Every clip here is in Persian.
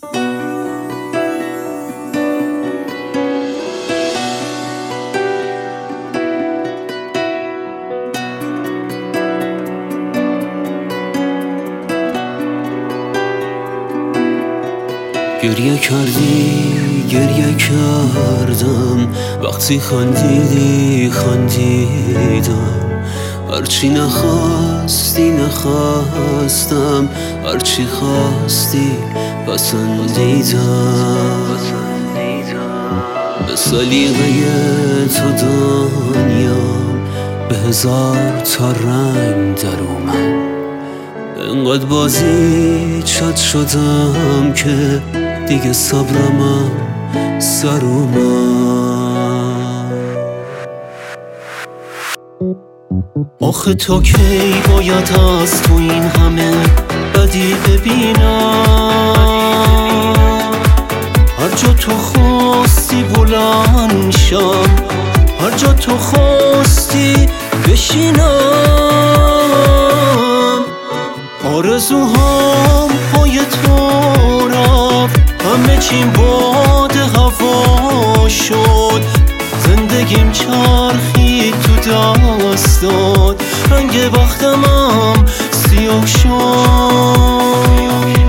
گریه کردی گریه کردم، وقتی خندیدی خندیدم، هرچی نخواستی نخواستم، هرچی خواستی پسندیدم. به سلیقه تو دنیام به هزار تا رنگ در اومد، انقدر بازی چت شدم که دیگه صبرمم سر اومد. آخه تو کی باید از تو این همه بدی ببینم؟ هر جا تو خواستی بلند شم، هر جا تو خواستی بشینم. آرزوهام پای تو رفت، همه چیم باد هوا شد، زندگیم چرخید تو دستات، رنگ بختمم سیاه شد.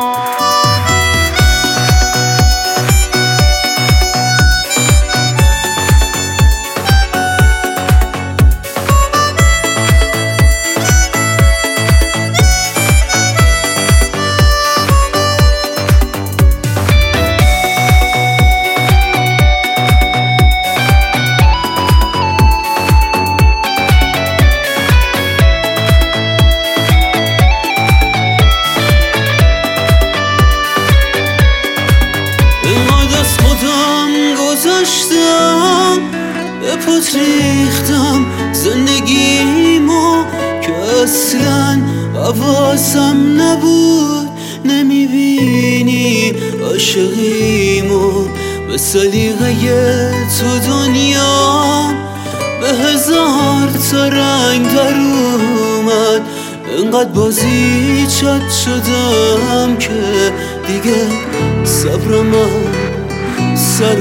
گذاشتم به پات ریختم زندگیمو که اصلا حواسم نبود. نمیبینی عاشقیمو به سلیقه تو دنیا به هزار تا رنگ در اومد، انقدر بازی چت شدم که دیگه صبرمم سر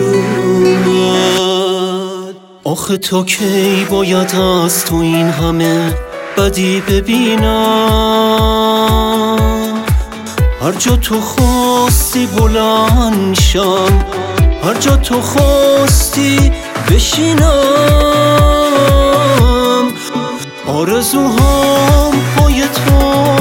اومد. آخه تو کی باید از تو این همه بدی ببینم؟ هر جا تو خواستی بلند شم، هر جا تو خواستی بشینم. آرزوهام پای تو